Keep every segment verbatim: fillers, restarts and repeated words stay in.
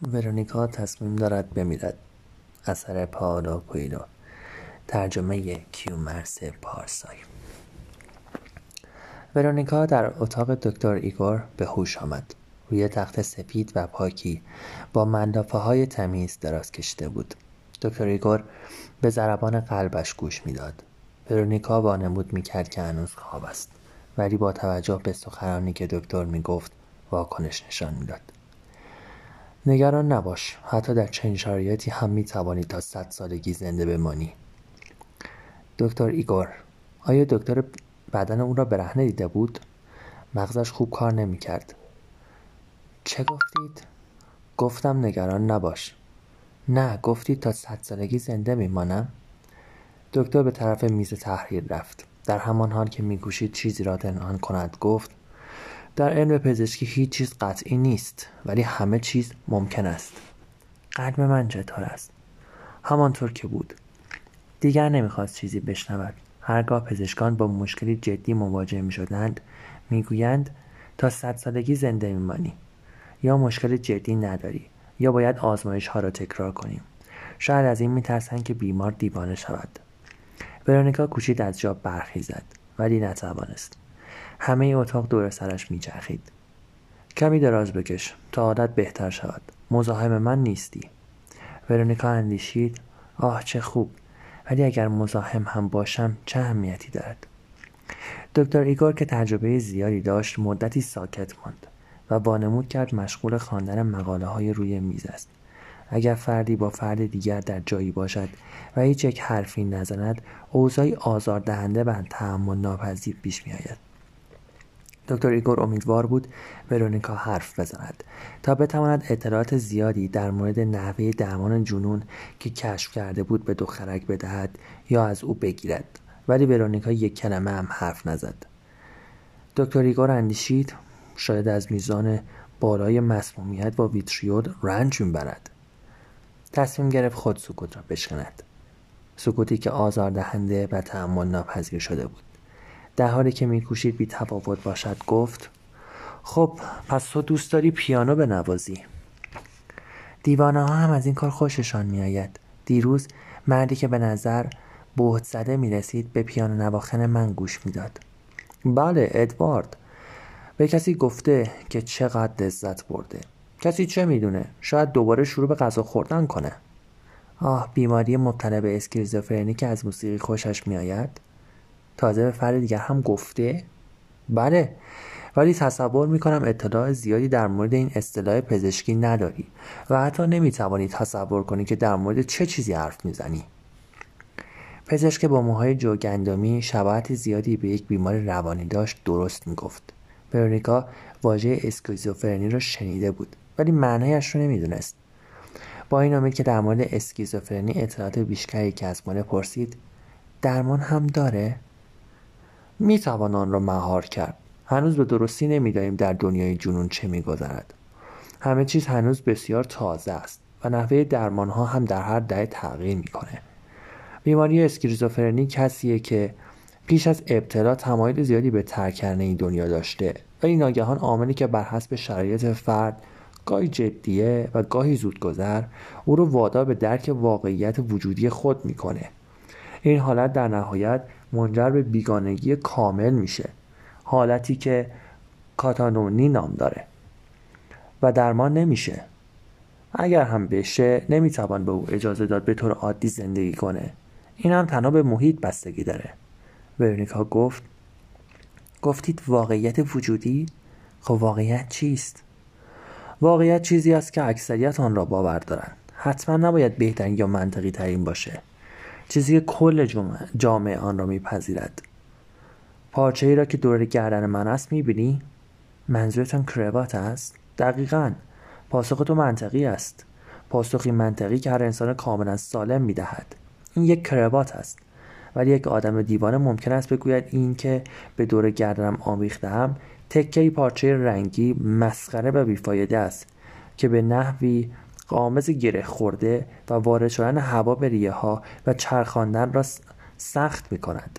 ورونیکا تصمیم دارد بمیرد. اثر پائولو کوئلو. ترجمه کیومرث پارسای. ورونیکا در اتاق دکتر ایگور به هوش آمد. روی تخت سفید و پاکی با ملافه های تمیز دراز کشیده بود. دکتر ایگور به ضربان قلبش گوش میداد. ورونیکا وانمود میکرد که هنوز خواب است، ولی با توجه به سخنانی که دکتر میگفت واکنش نشان میداد. نگران نباش، حتی در چنین شرایطی هم میتوانی تا صد سالگی زنده بمانی. دکتر ایگور، آیا دکتر بدن او را برهنه دیده بود؟ مغزش خوب کار نمیکرد. چه گفتید؟ گفتم نگران نباش. نه، گفتید تا صد سالگی زنده میمانم؟ دکتر به طرف میز تحریر رفت. در همان حال که میکوشید چیزی را پنهان کند گفت: در علم پزشکی هیچ چیز قطعی نیست، ولی همه چیز ممکن است. قلب من چطور است؟ همانطور که بود. دیگر نمیخواست چیزی بشنود. هرگاه پزشکان با مشکلی جدی مواجه میشدند میگویند تا صد سالگی زنده میمانی. یا مشکل جدی نداری، یا باید آزمایش ها را تکرار کنیم. شاید از این میترسند که بیمار دیوانه شود. ورونیکا کوشید از جا برخیزد، ولی نتوانست. همه اتاق دور سرش میچرخید. کمی دراز بکش تا حالت بهتر شود. مزاحم من نیستی. ورونیکا اندیشید: آه چه خوب، ولی اگر مزاحم هم باشم چه اهمیتی دارد؟ دکتر ایگور که تجربه زیادی داشت مدتی ساکت ماند و وانمود کرد مشغول خواندن مقاله های روی میز است. اگر فردی با فرد دیگر در جایی باشد و هیچ یک حرفی نزند، اوضاعی آزاردهنده و تحمل ناپذیر پیش می آید. دکتر ایگور امیدوار بود ورونیکا حرف بزند تا بتواند اطلاعات زیادی در مورد نحوه درمان جنون که کشف کرده بود به دخترک بدهد یا از او بگیرد، ولی ورونیکا یک کلمه هم حرف نزد. دکتر ایگور اندیشید شاید از میزان بالای مسمومیت با ویتریول رنج میبرد. تصمیم گرفت خود سکوت را بشکند. سکوتی که آزاردهنده و تحمل ناپذیر شده بود. در حالی که میکوشید بی تفاوت باشد گفت: خب پس تو دوست داری پیانو بنوازی؟ دیوانه ها هم از این کار خوششان میآید. دیروز مردی که به نظر بهت زده میرسید به پیانو نواختن من گوش میداد. بله، ادوارد. به کسی گفته که چقدر لذت برده. کسی چه میدونه؟ شاید دوباره شروع به غذا خوردن کنه. آه، بیماری مبتلا به اسکیزوفرنی که از موسیقی خوشش میآید؟ تازه به فرد دیگر هم گفته؟ بله، ولی تصور میکنم اطلاع زیادی در مورد این اصطلاح پزشکی نداری و حتی نمیتوانی تصور کنی که در مورد چه چیزی حرف میزنی. پزشک با موهای جوگندمی شباهت زیادی به یک بیمار روانی داشت درست میگفت. ورونیکا واژه اسکیزوفرنی را شنیده بود، ولی معنایش را نمیدونست. با این امید که در مورد اسکیزوفرنی اطلاعات بیشتری کسب پرسید: درمان هم داره؟ میتوان آن را مهار کرد. هنوز به درستی نمیدانیم در دنیای جنون چه میگذرد. همه چیز هنوز بسیار تازه است و نحوه درمان ها هم در هر دهه تغییر میکنه. بیماری اسکیزوفرنی کسیه که پیش از ابتلا تمایل زیادی به ترک کردن این دنیا داشته، ولی ناگهان عاملی که بر حسب شرایط فرد گاهی جدیه و گاهی زودگذر او رو وادار به درک واقعیت وجودی خود میکنه. این حالت در نهایت منجر به بیگانگی کامل میشه، حالتی که کاتانونی نام داره و درمان نمیشه. اگر هم بشه نمیتوان به او اجازه داد به طور عادی زندگی کنه. این هم تنها به محیط بستگی داره. ورونیکا گفت: گفتید واقعیت وجودی؟ خب واقعیت چیست؟ واقعیت چیزی است که اکثریت آن را باور دارند. حتما نباید بهترین یا منطقی ترین باشه. چیزی که کل جامعه آن را میپذیرد. پارچه ای را که دور گردن من است میبینی؟ منظورتان کراوات است؟ دقیقاً. پاسخ تو منطقی است. پاسخی منطقی که هر انسان کاملا سالم میدهد. این یک کراوات است. ولی یک آدم دیوانه ممکن است بگوید این که به دور گردنم آویخته‌ام تکه‌ای پارچه رنگی مسخره و بیفایده است که به نحوی قامز گره خورده و وارد شدن هوا به ریه ها و چرخاندن را سخت می کند.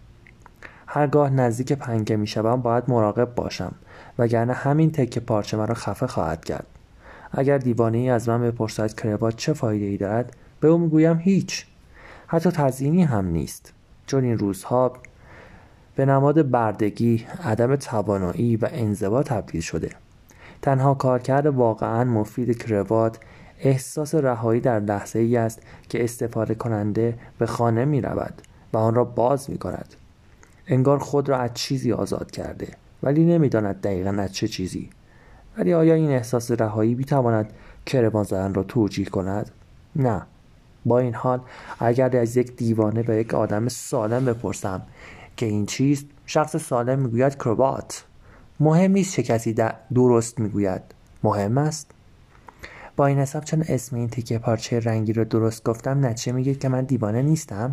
هرگاه نزدیک پنکه می شوم باید مراقب باشم، وگرنه همین تکه پارچه مرا خفه خواهد کرد. اگر دیوانه‌ای از من بپرسد کراوات چه فایده‌ای دارد، به او میگویم هیچ. حتی تزیینی هم نیست، چون این روزها به نماد بردگی، عدم توانایی و انزوا تبدیل شده. تنها کارکرد واقعاً مفید کراوات احساس رهایی در لحظه‌ای است که استفاده کننده به خانه می رود و آن را باز می کند. انگار خود را از چیزی آزاد کرده، ولی نمی داند دقیقاً از چه چیزی. ولی آیا این احساس رهایی می تواند کراوات زدن را توجیه کند؟ نه. با این حال اگر از یک دیوانه به یک آدم سالم بپرسم که این چیست، شخص سالم میگوید کراوات. مهم نیست چه کسی درست میگوید، مهم است. با این حساب چون اسم این تیکه پارچه رنگی رو درست گفتم، نتیجه میگید که من دیوانه نیستم؟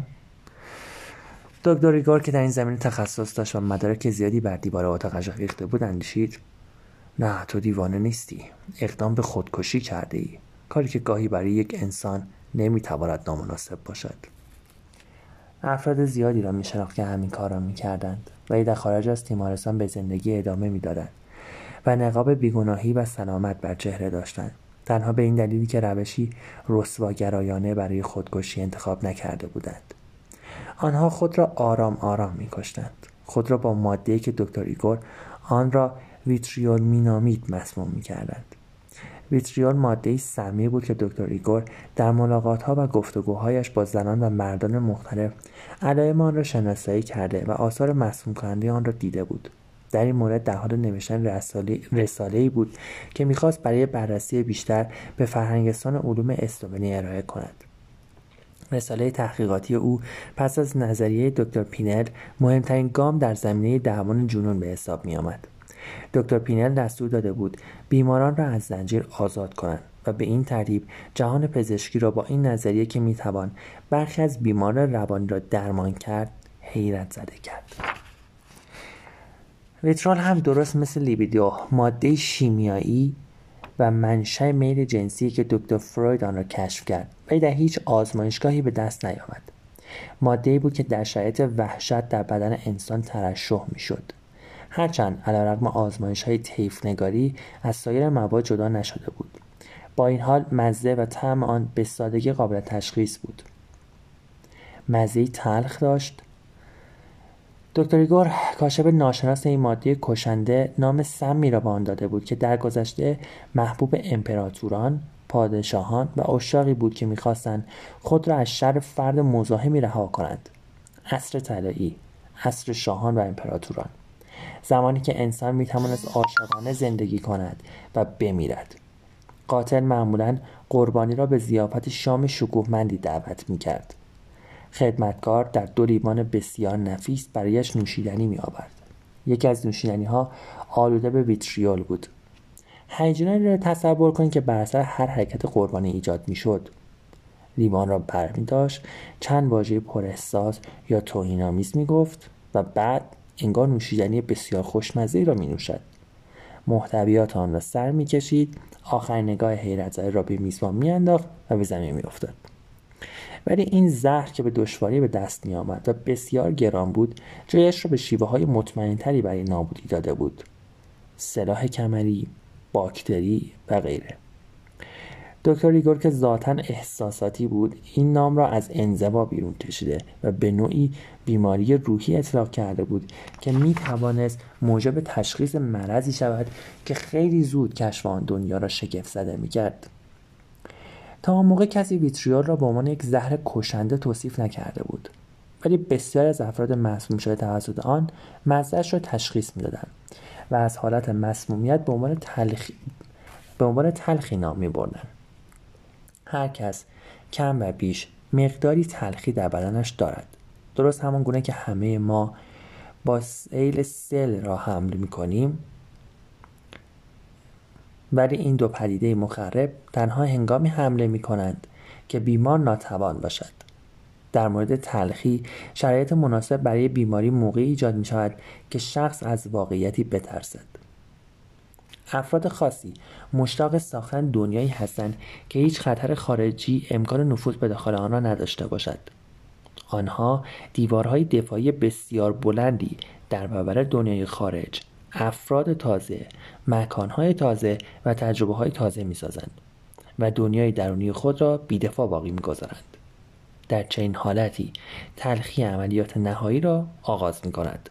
دکتر ایگور که در این زمینه تخصص داشت و مدارک زیادی بر دیوار اتاقش ریخته بود اندیشید: نه، تو دیوانه نیستی. اقدام به خودکشی کرده ای، کاری که گاهی برای یک انسان نمیتواند نامناسب باشد. افراد زیادی را میشناخت که همین کار را میکردند ولی در خارج از تیمارستان به زندگی ادامه میدادند و نقاب بیگناهی و سلامت بر چهره داشتند، تنها به این دلیلی که روشی رسواگرایانه برای خودکشی انتخاب نکرده بودند. آنها خود را آرام آرام میکشتند، خود را با ماده‌ای که دکتر ایگور آن را ویتریول مینامید مسموم میکردند. ویتریول ماده‌ای سمی بود که دکتر ایگور در ملاقات‌ها و گفتگوهایش با زنان و مردان مختلف علائم آن را شناسایی کرده و آثار مسموم کننده آن را دیده بود. در این مورد در حال نوشتن رساله رساله‌ای بود که می‌خواست برای بررسی بیشتر به فرهنگستان علوم اسلوونی ارائه کند. رساله تحقیقاتی او پس از نظریه دکتر پینل مهمترین گام در زمینه درمان جنون به حساب می‌آمد. دکتر پینل دستور داده بود بیماران را از زنجیر آزاد کنند و به این ترتیب جهان پزشکی را با این نظریه که میتوان برخی از بیماران روانی را درمان کرد حیرت زده کرد. ویترول هم درست مثل لیبیدو ماده شیمیایی و منشأ میل جنسی که دکتر فروید آن را کشف کرد ولی در هیچ آزمایشگاهی به دست نیامد. ماده‌ای بود که در شرایط وحشت در بدن انسان ترشح میشد. هرچند علیرغم آزمایش‌های طیف‌نگاری از سایر مواد جدا نشده بود. با این حال مزه و طعم آن به سادگی قابل تشخیص بود. مزه‌ای تلخ داشت. دکتر ایگور کاشف ناشناس این ماده کشنده نام سمی را به آن داده بود که در گذشته محبوب امپراتوران، پادشاهان و اشاقی بود که می‌خواستند خود را از شر فرد مزاحمی رها کنند. عصر طلایی، عصر شاهان و امپراتوران، زمانی که انسان میتواند عاشقانه زندگی کند و بمیرد. قاتل معمولاً قربانی را به ضیافت شام شکوهمندی دعوت میکرد. خدمتکار در دو لیوان بسیار نفیس برایش نوشیدنی میآورد. یکی از نوشیدنی ها آلوده به ویتریول بود. هیجانی را تصور کنید که بر اثر هر حرکت قربانی ایجاد میشد. لیوان را برمی‌داشت، چند واژه پراحساس یا توهین‌آمیز میگفت و بعد انگار نوشیدنی بسیار خوشمزه‌ای را می‌نوشد. محتویات آن را سر می‌کشید، آخرین نگاه حیرت زده را به میزبان می‌انداخت و به زمین می‌افتاد. ولی این زهر که به دشواری به دست می‌آمد و بسیار گران بود، جایش را به شیوه‌های مطمئن‌تری برای نابودی داده بود. سلاح کمری، باکتری و غیره. دکتر ایگور که ذاتاً احساساتی بود، این نام را از انزوا بیرون کشیده و به نوعی بیماری روحی اطلاق کرده بود که می توانست موجب تشخیص مرضی شود که خیلی زود کشف آن دنیا را شگفت زده می کرد. تا آن موقع کسی ویتریول را به عنوان یک زهر کشنده توصیف نکرده بود، ولی بسیاری از افراد مسموم شده توسط آن مزه‌اش را تشخیص می دادند و از حالت مسمومیت به عنوان تلخی به عنوان تلخی نام می بردند. هر کس کم و بیش مقداری تلخی در بدنش دارد، درست همان گونه که همه ما با سیل سل را حمل می کنیم. ولی این دو پدیده مخرب تنها هنگامی حمله می کنند که بیمار ناتوان باشد. در مورد تلخی شرایط مناسب برای بیماری موقعی ایجاد می شود که شخص از واقعیتی بترسد. افراد خاصی مشتاق ساختن دنیایی هستند که هیچ خطر خارجی امکان نفوذ به داخل آن را نداشته باشد. آنها دیوارهای دفاعی بسیار بلندی در برابر دنیای خارج افراد تازه، مکانهای تازه و تجربه های تازه می سازند و دنیای درونی خود را بی‌دفاع باقی می گذارند. در چنین حالتی تلخی عملیات نهایی را آغاز می کند.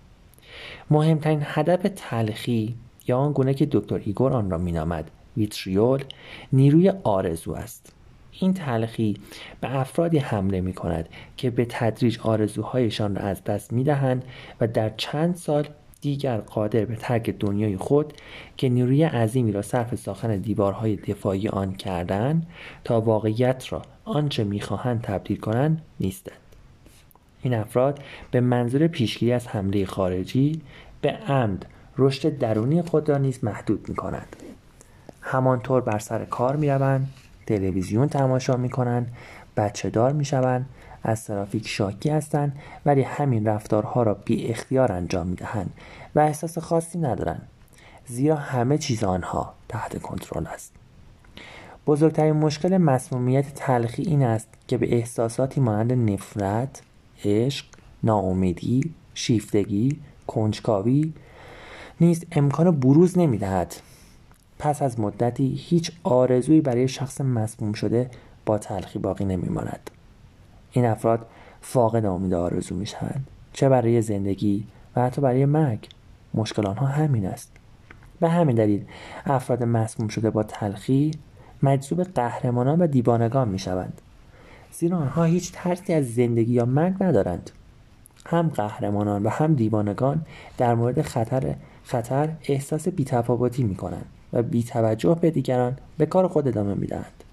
مهمترین هدف تلخی یا آن گونه که دکتر ایگور آن را می نامد ویتریول نیروی آرزو است. این تلخی به افرادی حمله می کند که به تدریج آرزوهایشان را از دست می دهند و در چند سال دیگر قادر به ترک دنیای خود که نیروی عظیمی را صرف ساختن دیوارهای دفاعی آن کردند تا واقعیت را آنچه می خواهند تبدیل کنند نیستند. این افراد به منظور پیشگیری از حمله خارجی به عمد رشد درونی خود را نیز محدود می کنند. همانطور بر سر کار می روند، تلویزیون تماشا می کنند، بچه دار می شوند، از ترافیک شاکی هستند ولی همین رفتارها را بی اختیار انجام می دهند و احساس خاصی ندارند زیرا همه چیز آنها تحت کنترل است. بزرگترین مشکل مسمومیت تلخی این است که به احساساتی مانند نفرت، عشق، ناامیدی، شیفتگی، کنجکاوی نیز امکان بروز نمی دهد. پس از مدتی هیچ آرزویی برای شخص مسموم شده با تلخی باقی نمی ماند. این افراد فاقد امید آرزو می شوند، چه برای زندگی و حتی برای مرگ. مشکل آنها همین است. به همین دلیل افراد مسموم شده با تلخی مجذوب قهرمانان و دیوانگان می شوند، زیرا آنها هیچ ترسی از زندگی یا مرگ ندارند. هم قهرمانان و هم دیوانگان در مورد خطر خطر احساس بی‌تفاوتی می کنند و بی توجه به دیگران به کار خود ادامه می دهند.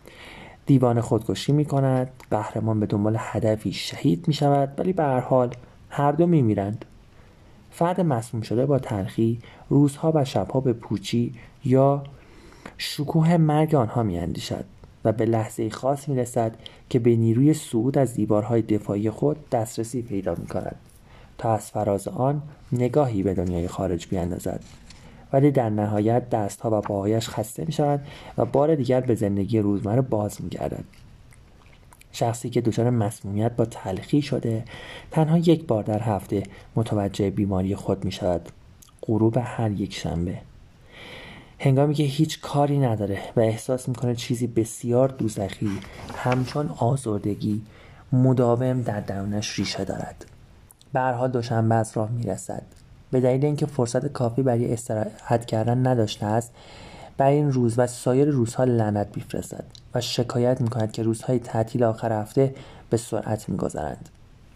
دیوانه خودکشی می کند، قهرمان به دنبال هدفی شهید می شود، ولی به هر حال هر دو می میرند. فرد مسموم شده با تلخی روزها و شبها به پوچی یا شکوه مرگ آنها می اندیشد و به لحظه خاص می رسد که به نیروی صعود از دیوارهای دفاعی خود دسترسی پیدا می کند تا از فراز آن نگاهی به دنیای خارج بیاندازد، ولی در نهایت دستها و پاهایش خسته می شود و بار دیگر به زندگی روزمره باز می گردد. شخصی که دچار مسمومیت با تلخی شده تنها یک بار در هفته متوجه بیماری خود می شود، غروب هر یک شنبه، هنگامی که هیچ کاری نداره و احساس میکنه چیزی بسیار دوزخی همچون آزردگی مداوم در درونش ریشه دارد. به هر حال دوشنبه از راه میرسد. به دلیل اینکه فرصت کافی برای استراحت کردن نداشته است، برای این روز و سایر روزها لعنت میفرستد و شکایت میکند که روزهای تعطیل آخر هفته به سرعت میگذرند.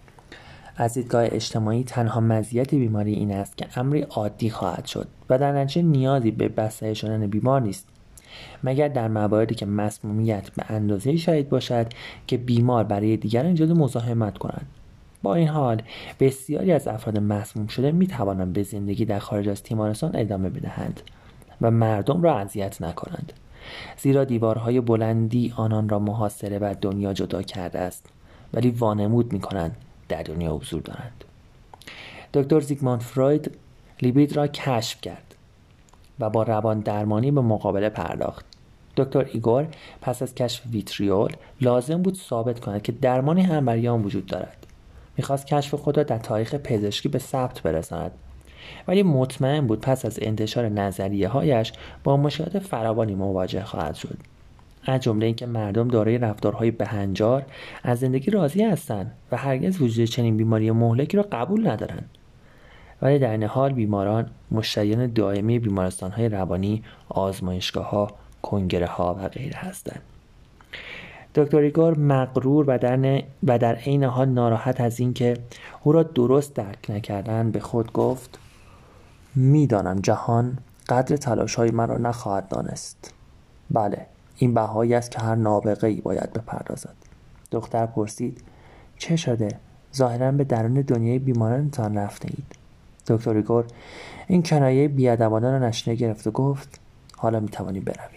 از دیدگاه اجتماعی تنها مزیت بیماری این است که امری عادی خواهد شد و در نتیجه نیازی به بستری شدن بیمار نیست، مگر در مواردی که مسمومیت به اندازه‌ای شدید باشد که بیمار برای دیگران ایجاد مزاحمت کنند. با این حال بسیاری از افراد مسموم شده می توانند به زندگی در خارج از تیمارستان ادامه بدهند و مردم را اذیت نکنند، زیرا دیوارهای بلندی آنان را محاصره و دنیا جدا کرده است، ولی وانمود می کنند در دنیا حضور دارند. دکتر زیگموند فروید لیبید را کشف کرد و با روان درمانی به مقابله پرداخت. دکتر ایگور پس از کشف ویتریول لازم بود ثابت کند که درمانی هم برای آن وجود دارد. میخواست کشف خود را در تاریخ پزشکی به ثبت برساند، ولی مطمئن بود پس از انتشار نظریه هایش با مشکلات فراوانی مواجه خواهد شد، از جمله اینکه مردم دارای رفتارهای بهنجار از زندگی راضی هستند و هرگز وجود چنین بیماری مهلکی را قبول ندارند. ولی در این حال بیماران مشتریان دائمی بیمارستان‌های روانی، آزمایشگاه‌ها، کنگره‌ها و غیره هستند. دکتر ایگور مغرور و در و در عین حال ناراحت از اینکه او را درست درک نکردند به خود گفت: می‌دانم جهان قدر تلاش‌های مرا نخواهد دانست. بله، این بهایی است که هر نابغه‌ای باید بپردازد. دختر پرسید: چه شده؟ ظاهراً به درون دنیای بیمارانتان رفته اید. دکتر ایگور این کنایه بی‌ادبانه را نشنیده گرفت و گفت: حالا می‌توانی بروی.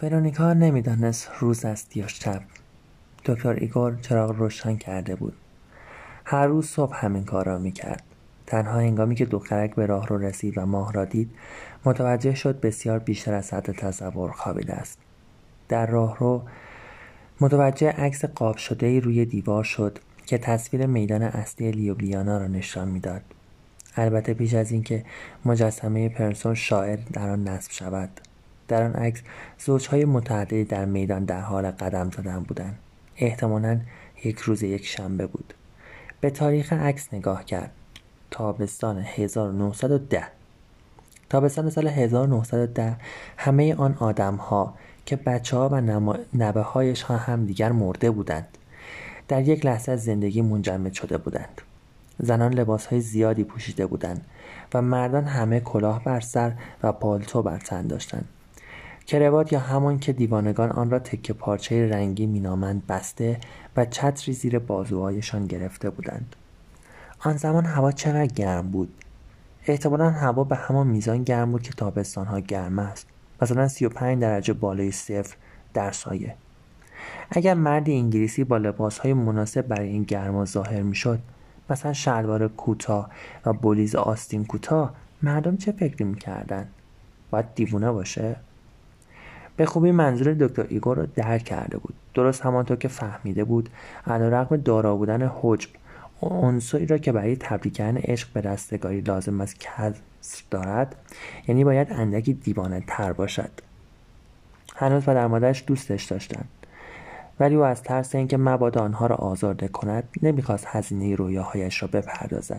ورونیکا نمیدانست روز است یا شب. دکتر ایگور چراغ روشن کرده بود. هر روز صبح همین کار را میکرد. تنها هنگامی که دخترک به راه رو رسید و ماه را دید متوجه شد بسیار بیشتر از حد تصور خوابیده است. در راه رو متوجه عکس قاب شده‌ای روی دیوار شد که تصویر میدان اصلی لیوبلیانا را نشان میداد. البته پیش از اینکه مجسمه پرسون شاعر در آن نصب شود. در آن عکس زوجهای متعددی در میدان در حال قدم زدن بودند. احتمالاً یک روز یک شنبه بود. به تاریخ عکس نگاه کرد. تابستان هزار و نهصد و ده. تابستان سال هزار و نهصد و ده همه آن آدم‌ها که بچه‌ها و نوه‌هایشان هم دیگر مرده بودند. در یک لحظه از زندگی منجمد شده بودند. زنان لباس‌های زیادی پوشیده بودند و مردان همه کلاه بر سر و پالتو بر تن داشتند. کراوات یا همان که دیوانگان آن را تکه پارچه رنگی مینامند بسته و چتری زیر بازوهایشان گرفته بودند. آن زمان هوا چقدر گرم بود. احتمالاً هوا به همان میزان گرم بود که تابستان‌ها گرم است. مثلا سی و پنج درجه بالای صفر در سایه. اگر مرد انگلیسی با لباس‌های مناسب برای این گرما ظاهر می‌شد، مثلا شلوار کوتاه و بلیز آستین کوتاه، مردم چه فکری می‌کردند؟ باید دیوانه باشه؟ به خوبی منظور دکتر ایگور را درک کرده بود. درست همانطور که فهمیده بود علیرغم دارا بودن حجب، عنصری را که برای تبریک کردن عشق به رستگاری لازم است کسر دارد، یعنی باید اندکی دیوانه تر باشد. هنوز پدر مادرش دوستش داشتند، ولی او از ترس اینکه مبادا آنها را آزرده کند نمیخواست هزینه رویاهایش را بپردازد.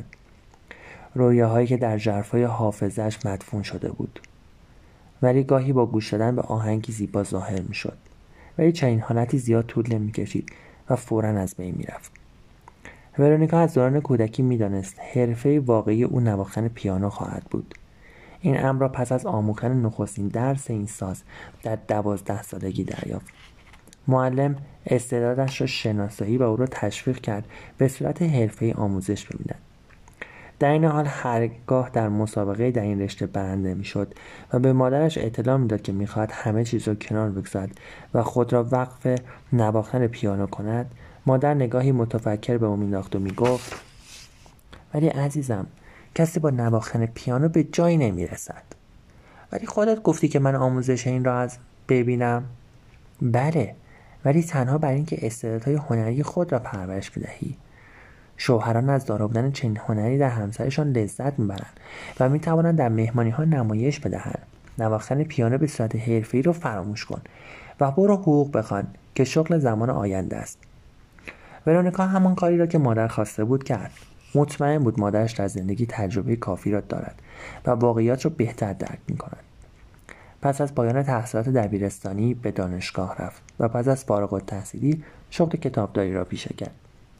رویاهایی که در ژرفای حافظه‌اش مدفون شده بود. ولی گاهی با گوش دادن به آهنگی زیبا ظاهر میشد. ولی چنین حالتی زیاد طول نمیکشید و فوراً از بین میرفت. ورونیکا از دوران کودکی میدانست حرفه واقعی او نواختن پیانو خواهد بود. این امر را پس از آموختن نخستین درس این ساز در دوازده سالگی دریافت. معلم استعدادش را شناسایی و او را تشویق کرد به صورت حرفه‌ای آموزش ببیند. در این حال هرگاه در مسابقه در این رشته برنده میشد و به مادرش اطلاع میداد که میخواهد همه چیز را کنار بگذارد و خود را وقف نواختن پیانو کند، مادر نگاهی متفکر به او مینداخت و میگفت: ولی عزیزم، کسی با نواختن پیانو به جایی نمیرسد. ولی خودت گفتی که من آموزش این را از ببینم. بله، ولی تنها برای اینکه استعدادهای هنری خود را پرورش بدهی. شوهران از دارا بودن چنین هنری در همسرشان لذت میبرند و میتوانند در مهمانی‌ها نمایش بدهند. نواختن پیانو به صورت حرفه‌ای را فراموش کن و برو حقوق بخوان که شغل زمان آینده است. ورونیکا همان کاری را که مادر خواسته بود کرد. مطمئن بود مادرش در زندگی تجربه کافی را دارد و واقعیات را بهتر درک می‌کند. پس از پایان تحصیلات دبیرستانی به دانشگاه رفت و پس از فارغ التحصیلی شغل کتابداری را پیشه کرد.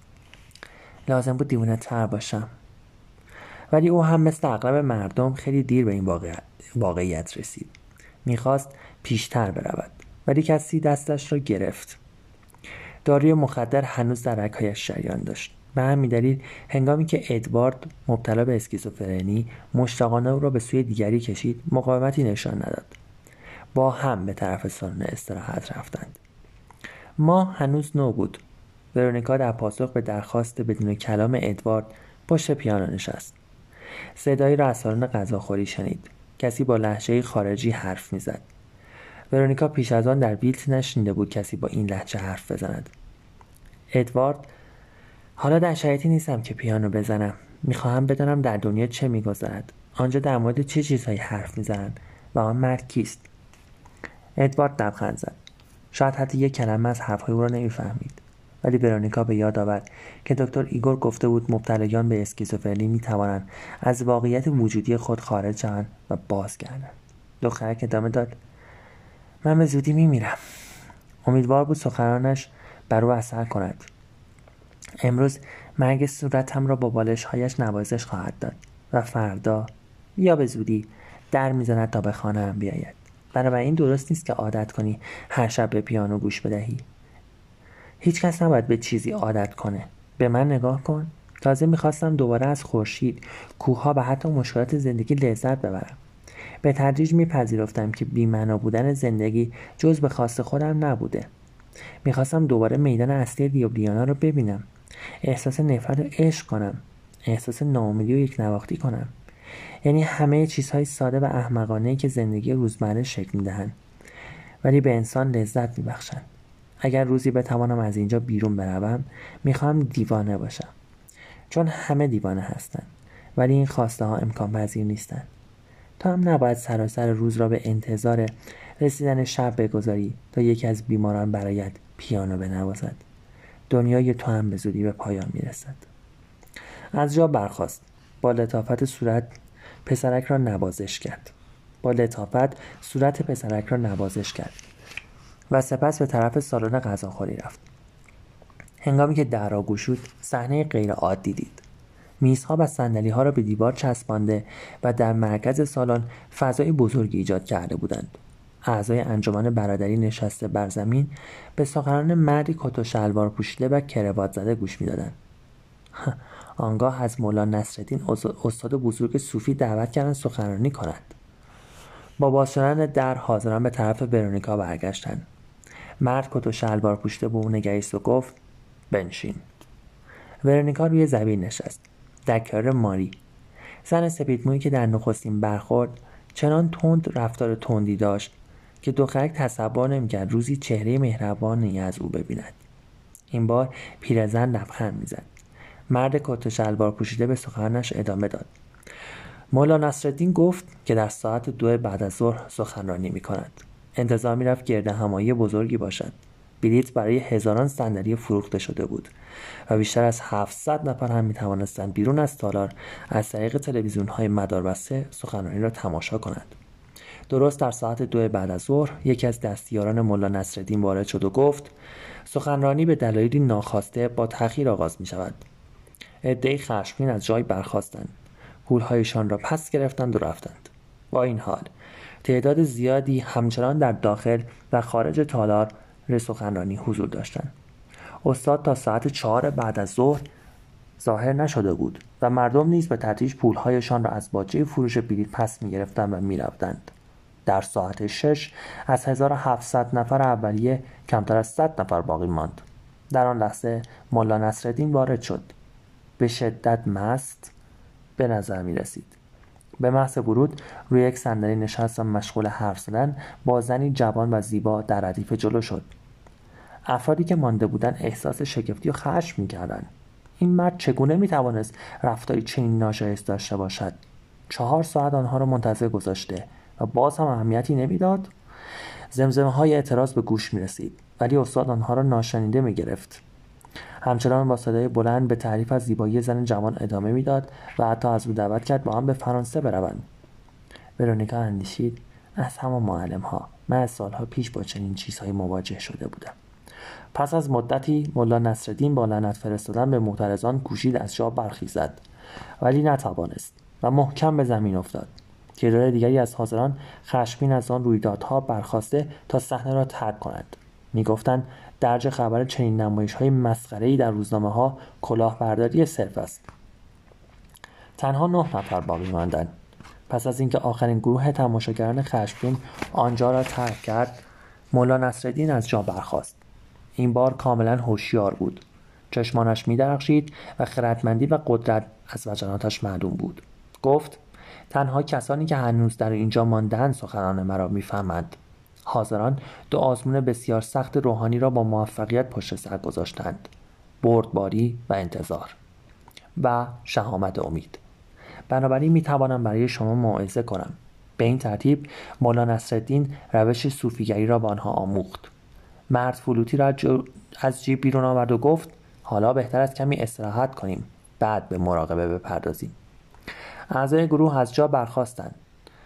لازم بود دیوانه تر باشم. ولی او هم مثل اغلب مردم خیلی دیر به این واقعیت, واقعیت رسید. میخواست پیشتر برود، ولی کسی دستش را گرفت. داروی مخدر هنوز در رگ‌هایش جریان داشت. به همین دلیل هنگامی که ادوارد مبتلا به اسکیزوفرنی مشتاقانه او را به سوی دیگری کشید، مقاومتی نشان نداد. با هم به طرف سالن استراحت رفتند. ما هنوز نو بود. ورونیکا در پاسخ به درخواست بدون کلام ادوارد پشت پیانو نشست. صدایی را از سالن غذاخوری شنید. کسی با لهجه خارجی حرف میزد. ورونیکا پیش از آن در بیلت نشنیده بود کسی با این لهجه حرف بزند. ادوارد: حالا در شرایطی نیستم که پیانو بزنم. میخواهم بدانم در دنیا چه میگذرد. آنجا در مورد چه چیزهایی حرف میزنند و آن مرد کیست؟ ادوارد لبخند زد. شاید حتی یک کلمه از حرفهای او را نمیفهمید. ولی ورونیکا به یاد آورد که دکتر ایگور گفته بود مبتلایان به اسکیزوفرنی میتوانند از واقعیت وجودی خود خارج شوند و باز گردند. دخترک ادامه داد: من به زودی میمیرم. امیدوار بود سخنانش بر او اثر کند. امروز مرگ صورتم را با بالش‌هایش نوازش خواهد داد و فردا یا به زودی در میزند تا به خانه هم بیاید. بنابراین درست نیست که عادت کنی هر شب به پیانو گوش بدهی. هیچ کس نباید به چیزی عادت کنه. به من نگاه کن. تازه میخواستم دوباره از خورشید، کوه‌ها و حتی مشکلات زندگی لذت ببرم. به تدریج میپذیرفتم که بی‌معنا بودن زندگی جز به خواست خودم نبوده. میخواستم دوباره میدان اصلی دیوبلیانا رو ببینم، احساس نفرت و عشق کنم، احساس ناامیدی و یک نواختی کنم. یعنی همه چیزهای ساده و احمقانه‌ای که زندگی روزمره شکل میدهند ولی به انسان لذت میبخشند. اگر روزی بتوانم از اینجا بیرون بروم، میخواهم دیوانه باشم، چون همه دیوانه هستند، ولی این خواسته ها امکان پذیر نیستند. تو هم نباید سراسر روز را به انتظار رسیدن شب بگذاری تا یکی از بیماران برایت پیانو بنوازد. دنیای تو هم به زودی به پایان میرسد. از جا برخاست. با لطافت صورت پسرک را نوازش کرد. با لطافت صورت پسرک را نوازش کرد و سپس به طرف سالن غذاخوری رفت. هنگامی که در را گشود، صحنه غیر عادی دید. میزها و صندلی‌ها را به دیوار چسبانده و در مرکز سالن فضای بزرگی ایجاد کرده بودند. اعضای انجمن برادری نشسته بر زمین به سخنان مردی کت و شلوار پوشیده و کراوات زده گوش می‌دادند. آنگاه از مولا نصرالدین استاد بزرگ صوفی دعوت کردند سخنرانی کند. با باز شدن در حاضران به طرف ورونیکا برگشتند. مرد کت و شلوار پوشیده به او نگریست و گفت: بنشین. ورونیکا روی زمین نشست. در کنار ماری، زن سپیدمویی که در نخستین برخورد چنان تند رفتار تندی داشت که دخترک تصور نمی‌کرد روزی چهره مهربانی از او ببیند. این بار پیرزن لبخند می‌زد. مرد کت و شلوار پوشیده به سخنش ادامه داد. مولا نصرالدین گفت که در ساعت دو بعد از ظهر سخنرانی می‌کند. انتظار می‌رفت گردهمایی بزرگی باشد. بلیط برای هزاران صندلی فروخته شده بود و بیشتر از هفتصد نفر هم می‌توانستند بیرون از تالار از طریق تلویزیون‌های مداربسته سخنرانی را تماشا کنند. درست در ساعت دو بعد از ظهر یکی از دستیاران مولا نصرالدین وارد شد و گفت: سخنرانی به دلایلی ناخواسته با تأخیر آغاز می‌شود. عده‌ای خشمگین از جای برخاستند. پولهایشان را پس گرفتند و رفتند. با این حال تعداد زیادی همچنان در داخل و خارج تالار سخنرانی حضور داشتند. استاد تا ساعت چهار بعد از ظهر ظاهر نشده بود و مردم نیز به تدریج پولهایشان را از باجه فروش بلیط پس می‌گرفتند و می‌رفتند. در ساعت شش از هزار و هفتصد نفر اولیه کمتر از صد نفر باقی ماند. در آن لحظه مولا نصرالدین وارد شد. به شدت مست به نظر می رسید. به محض ورود روی یک صندلی نشست و مشغول حرف زدن با زنی جوان و زیبا در ردیف جلو شد. افرادی که مانده بودند احساس شگفتی و خشم می کردند. این مرد چگونه می توانست رفتاری چنین ناشایست داشته باشد؟ چهار ساعت آنها را منتظر گذاشته و باز هم اهمیتی نمی داد؟ زمزمه های اعتراض به گوش می رسید، ولی استاد آنها را ناشنیده می گرفت. همچنان با صدای بلند به تعریف از زیبایی زن جوان ادامه میداد و حتی از او دعوت کرد با هم به فرانسه بروند. ورونیکا اندیشید: از همان معلم ها من از سالها پیش با چنین چیزهایی مواجه شده بودم. پس از مدتی مولا نصرالدین با لعنت فرستادن به معترضان کوشید از جا برخیزد، ولی نتوانست و محکم به زمین افتاد. تعداد دیگری از حاضران خشمگین از آن رویدادها برخاسته تا صحنه را ترک کنند. میگفتند درج خبر چنین نمایش‌های مسخره‌ای در روزنامه‌ها کلاهبرداری صرف است. تنها نه نفر باقی ماندند. پس از اینکه آخرین گروه تماشاگران خشمگین آنجا را ترک کرد، مولا نصرالدین از جا برخاست. این بار کاملا هوشیار بود. چشمانش می‌درخشید و خردمندی و قدرت از وجناتش معلوم بود. گفت: تنها کسانی که هنوز در اینجا مانده‌اند سخنان مرا می‌فهمند. حاضران دو آزمون بسیار سخت روحانی را با موفقیت پشت سر گذاشتند: بردباری و انتظار و شهامت امید. بنابراین میتوانم برای شما موعظه کنم. به این ترتیب مولا نصرالدین روش صوفیگری را با آنها آموخت. مرد فلوتی را از جیب بیرون آورد و گفت: حالا بهتر است کمی استراحت کنیم، بعد به مراقبه بپردازیم. اعضای گروه از جا برخاستند.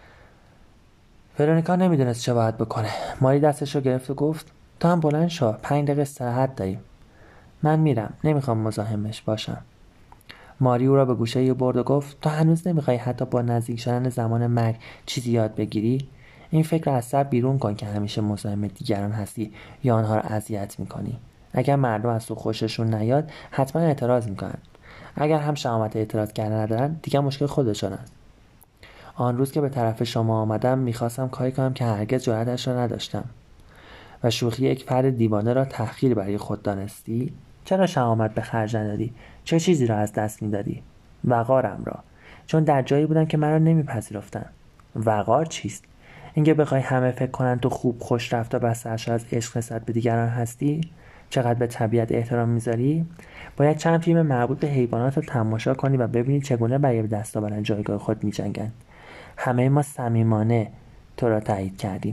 ورونیکا نمیدونست چه باید بکنه. ماری دستش رو گرفت و گفت: تو هم بلند شو، پنج دقیقه استراحت داریم. من میرم، نمیخوام مزاحمش باشم. ماری او را به گوشه یه برد و گفت: تو هنوز نمیخوای حتی با نزدیک شدن زمان مرگ چیزی یاد بگیری؟ این فکر از سر بیرون کن که همیشه مزاحم دیگران هستی یا آنها را اذیت میکنی. اگر مردم از تو خوششون نیاد حتما اعتراض میکنن. اگر هم شهامت اعتراض کردن ندارن دیگه مشکل خودشون است. آن روز که به طرف شما آمدم میخواستم کاری کنم که هرگز جرأتش را نداشتم. و شوخی یک فرد دیوانه را تحقیر برای خود دانستی؟ چرا شهامت به خرج ندادی؟ چه چیزی را از دست میدادی؟ وقارم را، چون در جایی بودم که مرا نمیپذیرفتند. وقار چیست؟ اینکه بخوای همه فکر کنن تو خوب خوش رفته و سرشار از عشق نسبت به دیگران هستی؟ چقدر به طبیعت احترام میذاری؟ باید چند فیلم مربوط به حیوانات رو تماشا کنی و ببینی چگونه برای دست آوردن جایگاه خود میجنگند. همه ما صمیمانه تو را تایید کردیم.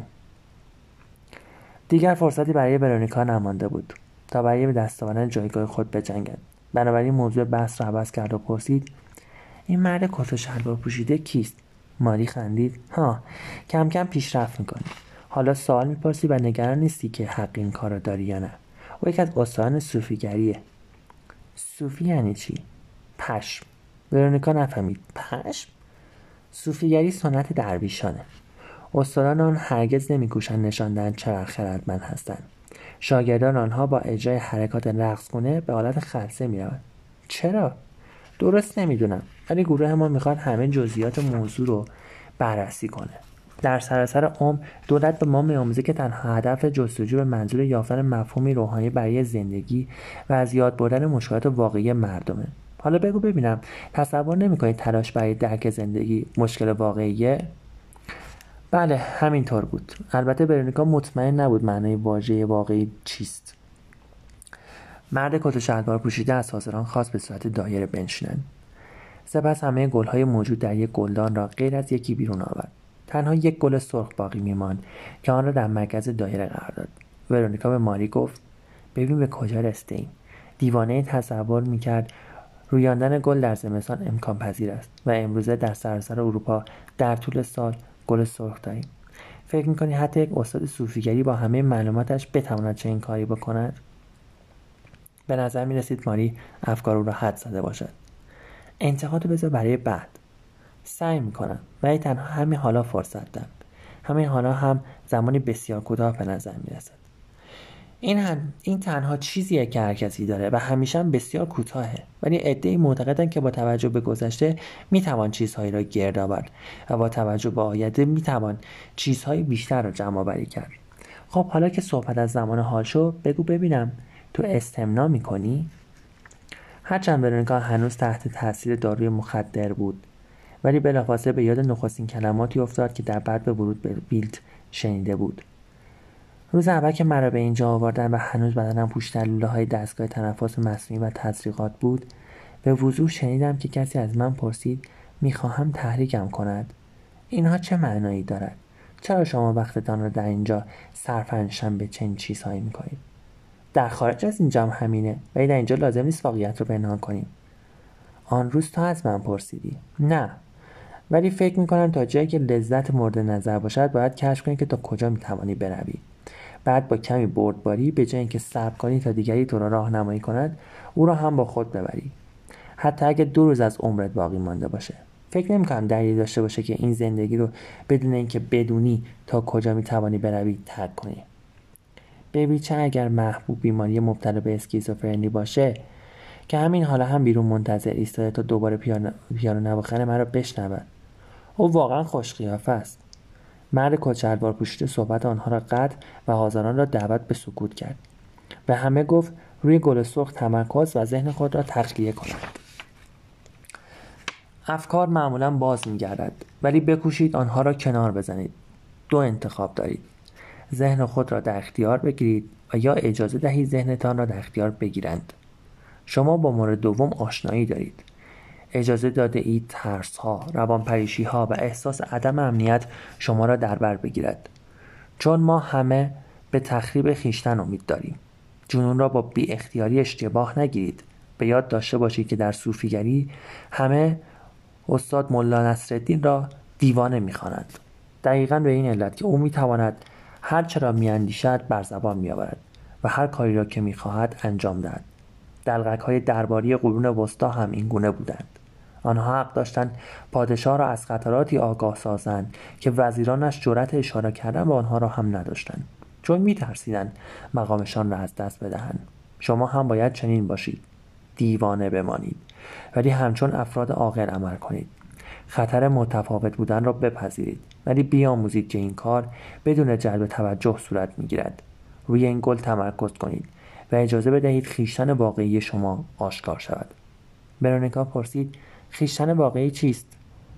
دیگر فرصتی برای ورونیکا نمانده بود تا برای به دست آوردن جایگاه خود بجنگد. بنابراین موضوع بحث را عوض کرد و پرسید: این مرد کت و شلوار پوشیده کیست؟ ماری خندید: ها، کم کم پیشرفت میکنی. حالا سوال میپرسی و نگران نیستی که حق این کار را داری یا نه. او یک از استادان صوفیگریه. صوفی یعنی چی؟ پشم. ورونیکا نفهمید. پشم؟ صوفیگری سنت درویشانه. استادان آن هرگز نمی‌کوشند نشان دهند چقدر خردمند هستند. شاگردان آنها با اجرای حرکات رقصگونه به حالت خلسه می‌روند. چرا؟ درست نمیدونم، ولی گروه ما میخواد همه جزئیات موضوع رو بررسی کنه. در سراسر عمر دولت به ما می‌آموزه که تنها هدف جستجو به منظور یافتن مفهومی روحانی برای زندگی و از یاد بردن مشکلات واقعی مردمه. حالا بگو ببینم، تصور نمی‌کنی تلاش برای درک زندگی مشکل واقعیه؟ بله، همینطور بود. البته ورونیکا مطمئن نبود معنای واژه واقعی چیست. مرد کت و شلوار پوشیده از حاضران خواست به صورت دایره بنشینند. سپس همه گل‌های موجود در یک گلدان را غیر از یکی بیرون آورد. تنها یک گل سرخ باقی می‌ماند که آن را در مرکز دایره قرار داد. ورونیکا به ماری گفت: ببین به کجا رسیدیم. دیوانه تصور می‌کرد رویاندن گل در زمستان امکان پذیر است و امروزه در سراسر اروپا در طول سال گل سرخ داریم. فکر می‌کنی حتی یک استاد صوفیگری با همه معلوماتش بتواند چنین کاری بکند؟ به نظر می‌رسید ماری افکار او را حد زده باشد. انتقاد بذار برای بعد. سعی می‌کنم، ولی تنها همین حالا فرصت دارم. همین حالا هم زمانی بسیار کوتاه به نظر می‌رسد. این هم این تنها چیزیه که هر کسی داره و همیشه هم بسیار کوتاهه، ولی عده‌ای معتقدن که با توجه به گذشته میتوان چیزهایی را گرد آورد و با توجه به آینده میتوان چیزهای بیشتر را جمع آوری کرد. خب حالا که صحبت از زمان حال شد، بگو ببینم تو استمنا میکنی؟ هرچند ورونیکا هنوز تحت تاثیر داروی مخدر بود، ولی بلافاصله به یاد نخستین کلماتی افتاد که در بعد به ورود به بیلت شنیده بود. روز اول که مرا به اینجا آوردن و هنوز بدنم پوشیده لوله‌های دستگاه تنفس مصنوعی و تزریقات بود، به وضوح شنیدم که کسی از من پرسید میخواهم تحریکم کند. اینها چه معنایی دارد؟ چرا شما وقتتان را در اینجا صرفاً به چنین چیزهایی میکنید؟ در خارج از اینجا هم همینه، ولی در اینجا لازم نیست واقعیت رو پنهان کنیم. آن روز تو از من پرسیدی؟ نه، ولی فکر میکنم تا جایی که لذت مورد نظر باشد باید کشف کنی که تا کجا میتوانی بروی. بعد با کمی بردباری به جای اینکه صبر کنی تا دیگری تو را راهنمایی کند، او را هم با خود ببری، حتی اگه دو روز از عمرت باقی مانده باشه. فکر نمی‌کنم دلیلی داشته باشه که این زندگی رو بدون اینکه بدونی تا کجا میتوانی بروی ترک کنی. ببین چه اگر محبوب بیماری مبتلا به اسکیزوفرنی باشه که همین حالا هم بیرون منتظر ایستاده تا دوباره پیانو پیانو نواختن من را بشنود. او واقعا خوش قیافه است. مرد کت شلوار پوشیده صحبت آنها را قطع و حاضران را دعوت به سکوت کرد. به همه گفت روی گل سرخ تمرکز و ذهن خود را تخلیه کنند. افکار معمولا باز می‌گردد، ولی بکوشید آنها را کنار بزنید. دو انتخاب دارید: ذهن خود را در اختیار بگیرید و یا اجازه دهید ذهنتان را در اختیار بگیرند. شما با مورد دوم آشنایی دارید. اجازه داده اید ترس ها، روانپریشی ها و احساس عدم امنیت شما را در بر بگیرد. چون ما همه به تخریب خیشتن امید داریم. جنون را با بی اختیاری اشتباه نگیرید. به یاد داشته باشید که در صوفیگری همه استاد ملا نصرالدین را دیوانه می‌خوانند. دقیقاً به این علت که او می‌تواند هر چرا می‌اندیشد بر زبان می‌آورد و هر کاری را که می‌خواهد انجام دهد. دلقک‌های درباری قرون وسطی هم این گونه بودند. آنها حق داشتند پادشاه را از خطراتی آگاه سازند که وزیرانش جرأت اشاره کردن به آنها را هم نداشتند، چون می‌ترسیدند مقامشان را از دست بدهند. شما هم باید چنین باشید. دیوانه بمانید، ولی همچون افراد عاقل عمل کنید. خطر متفاوت بودن را بپذیرید، ولی بیاموزید که این کار بدون جلب توجه صورت میگیرد. روی این گل تمرکز کنید و اجازه بدهید خویشتن واقعی شما آشکار شود. ورونیکا پرسید: خویشتن واقعی چیست؟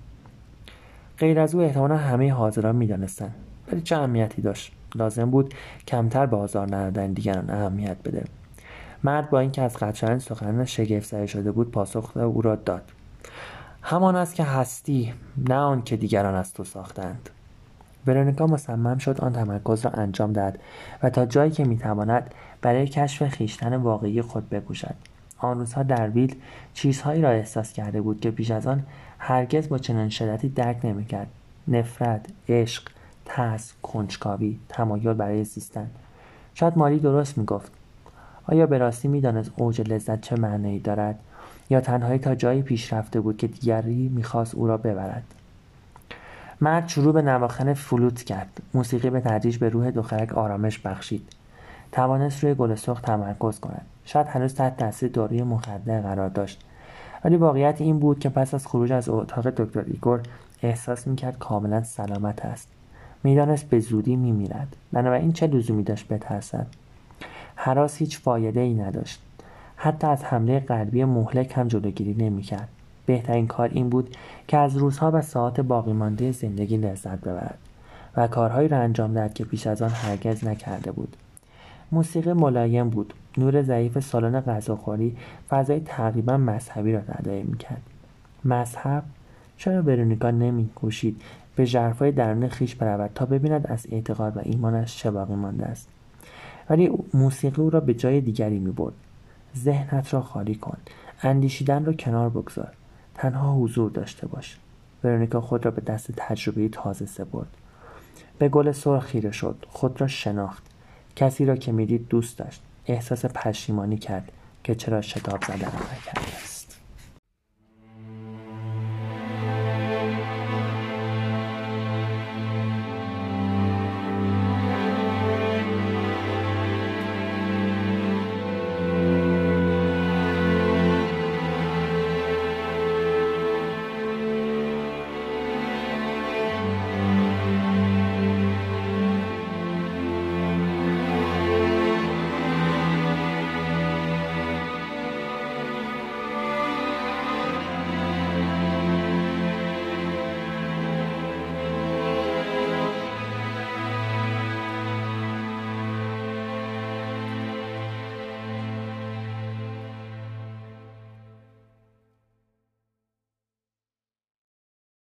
غیر از او احتمالاً همه حاضران می‌دانستند، ولی چه اهمیتی داشت؟ لازم بود کمتر به آزار ندادن دیگران اهمیت بده. مرد با اینکه از قطعاً سخنان شگفت زده شده بود، پاسخ او را داد: همان است که هستی، نه آن که دیگران از تو ساختند. ورونیکا مصمم شد آن تمرکز را انجام دهد و تا جایی که میتواند برای کشف خویشتن واقعی خود بکوشد. آن روزها در ویل چیزهایی را احساس کرده بود که پیش از آن هرگز با چنان شدتی درک نمی‌کرد: نفرت، عشق، ترس، کنجکاوی، تمایل برای زیستن. شاید ماری درست میگفت. آیا به راستی میدانست اوج لذت چه معنی دارد، یا تنهایی تا جایی پیش رفته بود که دیگری میخواست او را ببرد؟ مرد شروع به نواختن فلوت کرد. موسیقی به تدریج به روح دخترک آرامش بخشید. توانست روی گل سرخ تمرکز کند. شاید هنوز تحت تاثیر داروی مخدر قرار داشت، ولی واقعیت این بود که پس از خروج از اتاق دکتر ایگور احساس میکرد کاملا سلامت است. میدانست به زودی میمیرد، بنابراین چه لزومی داشت بترسد؟ هراس هیچ فایده ای نداشت. حتی از حمله قلبی مهلک هم جلوگیری نمیکرد. بهترین کار این بود که از روزها و ساعات باقی مانده زندگی لذت ببرد و کارهایی را انجام دهد که پیش از آن هرگز نکرده بود. موسیقی ملایم بود. نور ضعیف سالن غذاخوری فضای تقریبا مذهبی را تداعی میکرد. مذهب؟ چرا ورونیکا نمی‌کوشید به ژرفای درون خویش برود تا ببیند از اعتقاد و ایمانش چه باقی مانده است؟ ولی موسیقی او را به جای دیگری می‌برد. ذهنت را خالی کن. اندیشیدن را کنار بگذار. تنها حضور داشته باش. ورونیکا خود را به دست تجربه تازه سپرد. به گل سرخ خیره شد. خود را شناخت. کسی را که می‌دید دوست داشت. احساس پشیمانی کرد که چرا شتاب زدن نکرد.